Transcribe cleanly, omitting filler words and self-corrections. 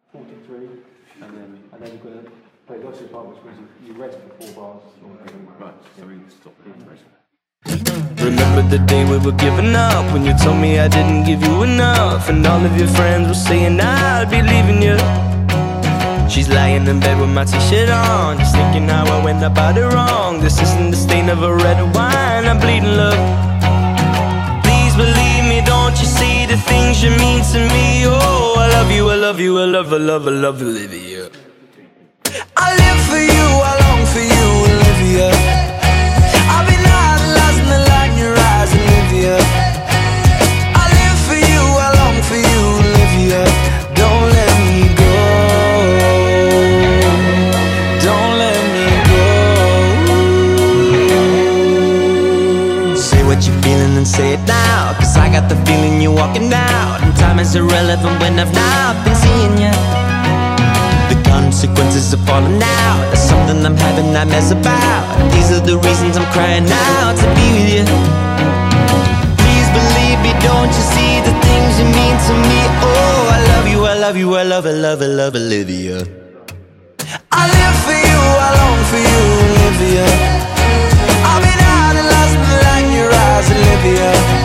43, and then you've got to play the opposite part, which means you rest before bars. Right, so we stop here and rest. Remember the day we were giving up, when you told me I didn't give you enough, and all of your friends were saying I'll be leaving you. She's lying in bed with my t-shirt on, just thinking how I went about it wrong. This isn't the stain of a red wine, I'm bleeding love. Please believe me, don't you see the things you mean to me? Oh, I love you, I love you, I love, I love, I love Olivia. I live for you, I long for you, Olivia. I've been idolizing the light in your eyes, Olivia. I live for you, I long for you, Olivia. Don't let me go. Don't let me go. Say what you're feeling and say it now, 'cause I got the feeling you're walking out, and time is irrelevant when I've not been seeing you. The consequences of falling out, that's something I'm having nightmares about. These are the reasons I'm crying out to be with you. Please believe me, don't you see the things you mean to me? Oh, I love you, I love you, I love, I love, I love Olivia. I live for you, I long for you, Olivia. I've been idolizing the light in your eyes, Olivia.